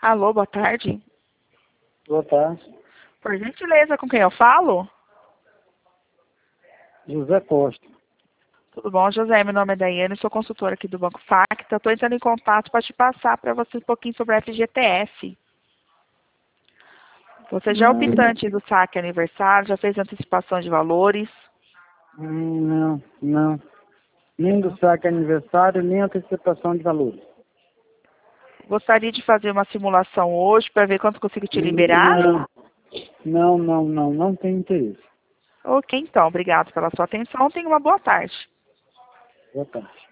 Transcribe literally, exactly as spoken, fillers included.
Alô, boa tarde. Boa tarde. Por gentileza, com quem eu falo? José Costa. Tudo bom, José? Meu nome é Daiane, sou consultora aqui do Banco Facta. Estou entrando em contato para te passar para você um pouquinho sobre a F G T S. Você já é Não, optante do saque aniversário, já fez antecipação de valores? não, não. Nem do saque aniversário, nem antecipação de valores. Gostaria de fazer uma simulação hoje para ver quanto consigo te liberar? Não, não, não, não, não tem interesse. Ok, então. Obrigado pela sua atenção. Tenha uma boa tarde. Boa tarde.